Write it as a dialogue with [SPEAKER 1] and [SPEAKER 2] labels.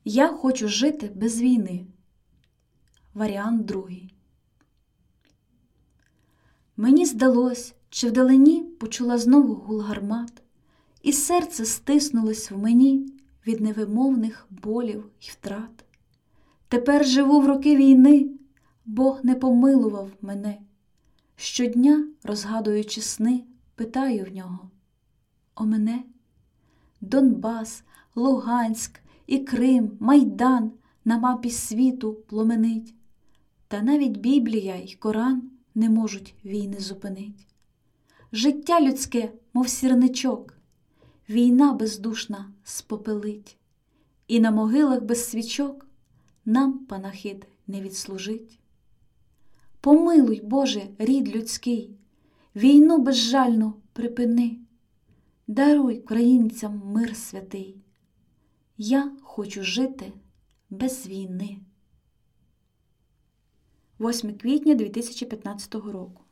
[SPEAKER 1] Я хочу жити без війни. Варіант другий. Мені здалось, чи вдалині почула знову гул гармат, і серце стиснулось в мені від невимовних болів й втрат. Тепер живу в роки війни, Бог не помилував мене. Щодня, розгадуючи сни, питаю в нього: о мене? Донбас, Луганськ і Крим, Майдан на мапі світу пломенить. Та навіть Біблія й Коран не можуть війни зупинить. Життя людське, мов сірничок, війна бездушна спопелить. І на могилах без свічок нам панахид не відслужить. Помилуй, Боже, рід людський, війну безжально припини. Даруй українцям мир святий. Я хочу жити без війни. 8 квітня 2015 року.